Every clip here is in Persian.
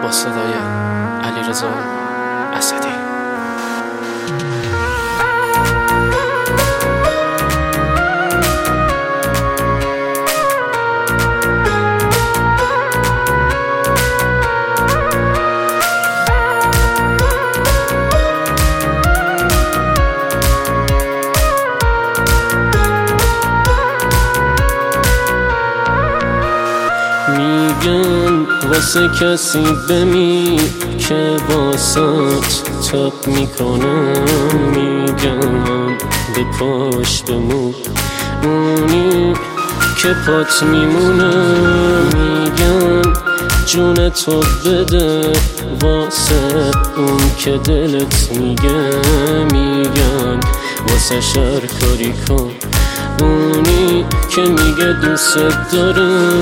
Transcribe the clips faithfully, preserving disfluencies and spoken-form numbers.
با صدای علیرضا اسدی. میگن واسه کسی بمیر که واسات تاب میکنم، میگن به پاش بمون اونی که پات میمونه، میگن جون تو بده واسه اون که دلت میگه، میگن واسه شر کاری کن اونی که میگه دوست داره.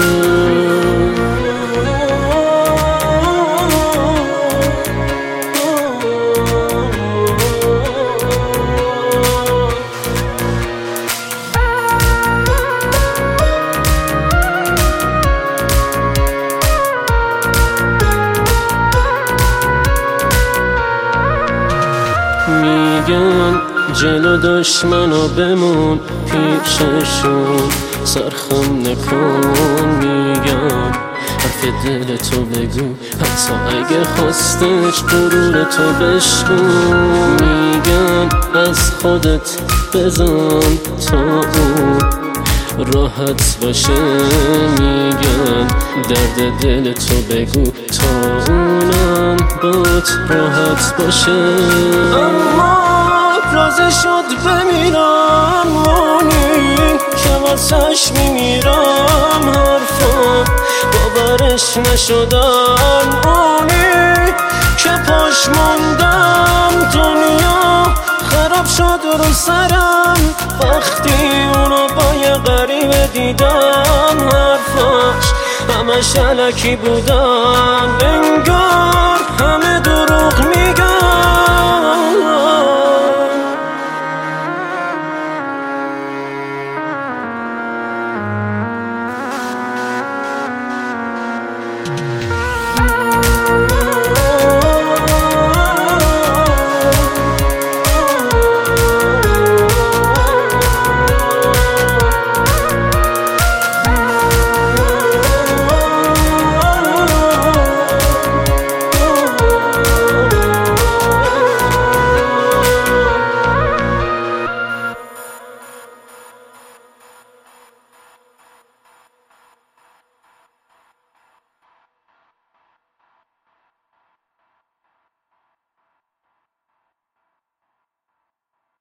میگن جلو دشمنا بمون پیششون سرخم نکن، میگن حرف دل تو بگو حتی اگه خواستش غرور تو بشکن، میگن از خودت بزن تا اون راحت باشه، میگن درد دل تو بگو تا اونم بات راحت باشه. اما راضی شد بمیرم اونی که واسش میمیرم، حرفم باورش نشدن اونی که پاش موندم، دنیا خراب شد رو سرم وقتی اونو با یه غریبه دیدم، حرفاش همش الکی بودن، انگار همه دور